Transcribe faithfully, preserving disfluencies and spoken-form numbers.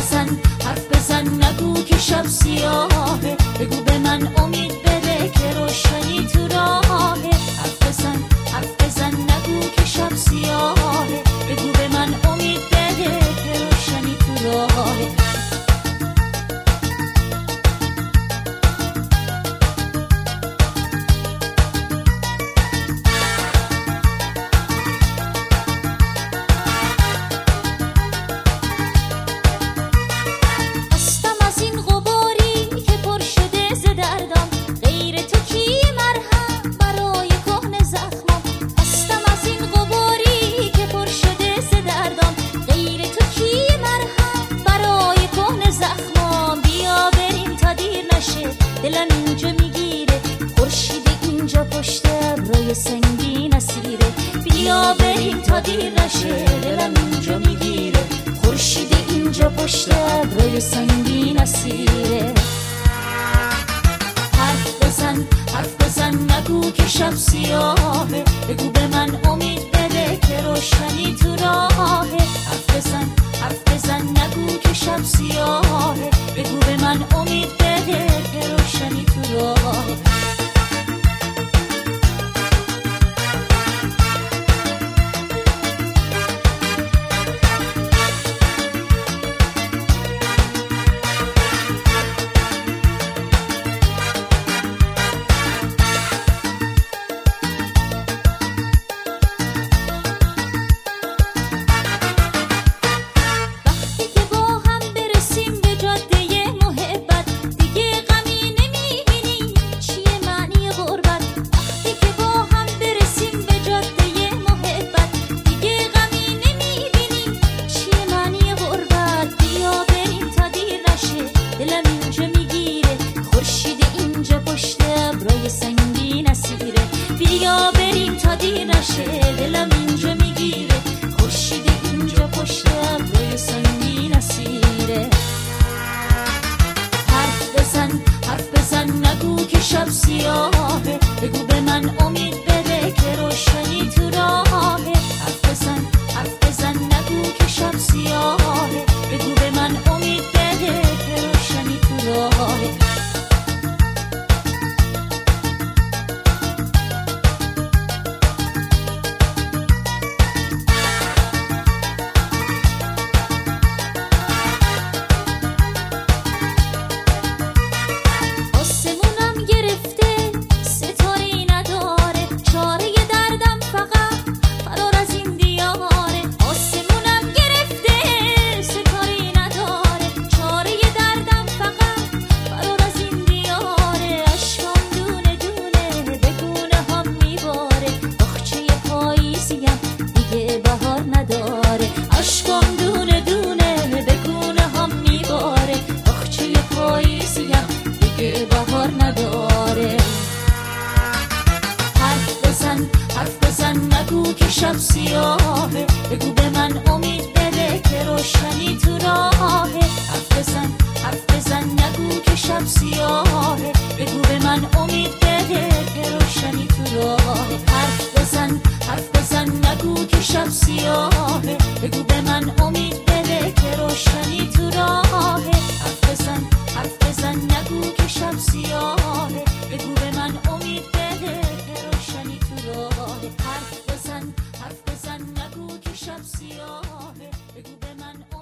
بزن حرف بزن نگو که شب سیاهه، بگو به من امید بده که روشنی تو راهه. حرف بزن حرف بزن نگو که شب سیاهه، بگو به من امید بده که روشنی تو راهه. دلم اینجا میگیره، خورشید اینجا پشت ابرای سنگین اسیره. بیا بریم تا دیر نشه، دلم اینجا میگیره، خورشید اینجا پشت ابرای سنگین اسیره. حرف بزن حرف بزن نگو که شب سیاهه، بگو به من امید بده که روشنی تو راهه. حرف بزن حرف بزن نگو که شب سیاهه، بگو به من امید بده که روشنی تو راهه. بیا بریم تا دیر نشه، دلم اینجا میگیره، خورشید اینجا پشت ابرای سنگین اسیره. حرف بزن حرف بزن نگو که شب سیاهه، بگو به من امید بده که روشنی تو راهه. حرف بزن حرف بزن نگو که شب سیاهه، بگو به من امید بده که روشنی تو راهه. بهار نداره. حرف بزن حرف بزن نگو که شب سیاهه، بگو به من امید بده که روشنی تو راهه. حرف بزن حرف بزن نگو که شب سیاهه، بگو به من امید بده که روشنی تو راهه. حرف بزن حرف بزن نگو که شب سیاهه، بگو به من امید بده که روشنی تو راهه. حرف بزن حرف بزن نگو که شب سیاهه، بگو به من امید بده که روشنی تو راهه. حرف بزن حرف بزن نگو که شب سیاهه، بگو به من